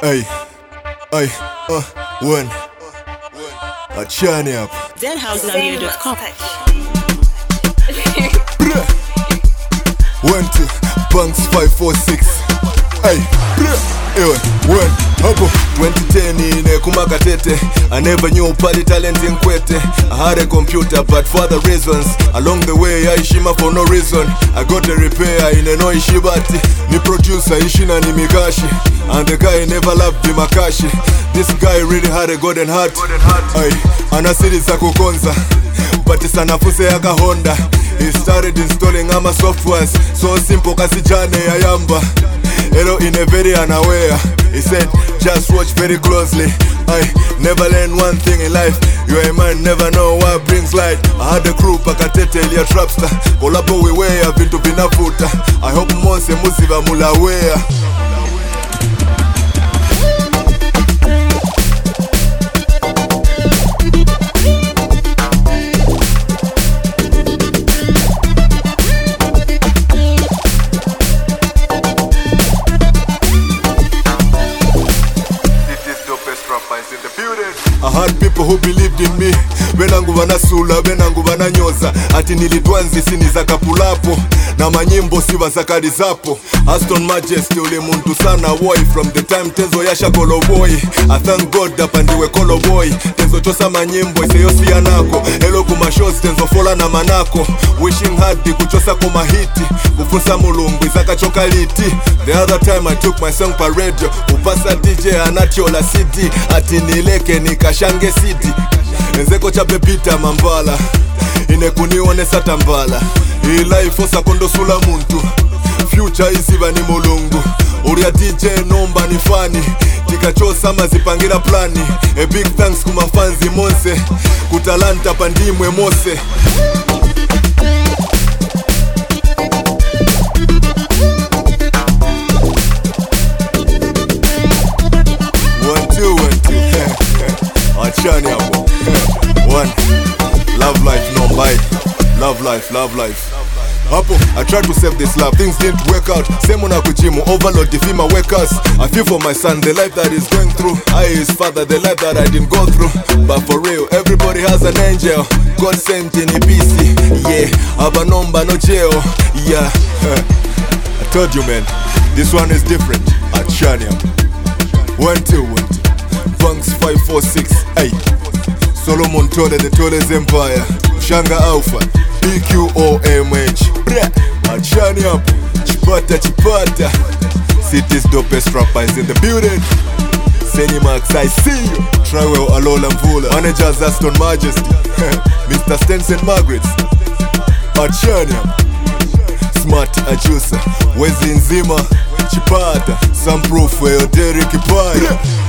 Ay, ay, one. Achani up. ZHouseNamir.com. 1, 2, Bunks 5, 4, 6. Ay, ewe, one. Hapo 2010 ine kumakatete. I never knew party talent in Kwete. I had a computer but for other reasons. Along the way I shima for no reason. I got a repair in a no ishibati. Ni producer ishina ni mikashi. And the guy never loved the makashi. This guy really had a golden heart. Ay, anasiri za kukonza but sanafuse yaka Honda. He started installing ama softwares so simple kasijane ayamba. Hello in a very unaware. He said just watch very closely. I never learn one thing in life. You a man never know what brings light. I had a crew pakatete elia trapster. Kolapo wewea vintu vinafuta. I hope monse musiva mulawea. I had people who believed in me. Benangu vanasula, benangu vananyoza. Ati nilidwanzi sini za kapulapo. Na manyimbo siva za kadizapo. Aston Majesty ule muntu sana boy. From the time Tenzo yasha kolo boy. I thank God apandiwe kolo boy. Tenzo chosa manyimbo ise yosi yanako. Hello kuma shows Tenzo fola na manako. Wishing hard di kuchosa kuma hiti. Kufunsa mulungu izaka chokaliti. The other time I took my song pa radio. Upasa DJ anatiola CD. Ati nileke nikashange CD. Enzeko chape pita mambala. Inekunione tambala. Hii life osa kondo sula muntu. Future isiva ni mulungu. Uria DJ nomba ni fani. Tikachosa mazipangira plani. A big thanks kumafanzi monse. Kutalanta pandimwe mose. Achani hapo. One. Love life, no bye. Love life, love life. Hapo, I tried to save this love, things didn't work out. Same on kujimu, overload the FEMA workers. I feel for my son, the life that he's going through. I his father, the life that I didn't go through. But for real, everybody has an angel. God sent in a PC. Yeah, abanomba no jail. Yeah. I told you, man, this one is different. Achani hapo. 1, 2, 1, 2. Bunks 5, 4, 6, 8. Solomon Tole, the Tole's Empire. Shanga Alpha, BQOMH. Achani up, Chipata Chipata. City's dopest rappers in the building. Seni Max, I see you. Trywell Alola Mvula. Managers Aston Majesty. Mr. Stenson Margaret. Achani up. Smart Ajusa. Wezi Nzima. Chipata. Some proof where Derek Ipaya.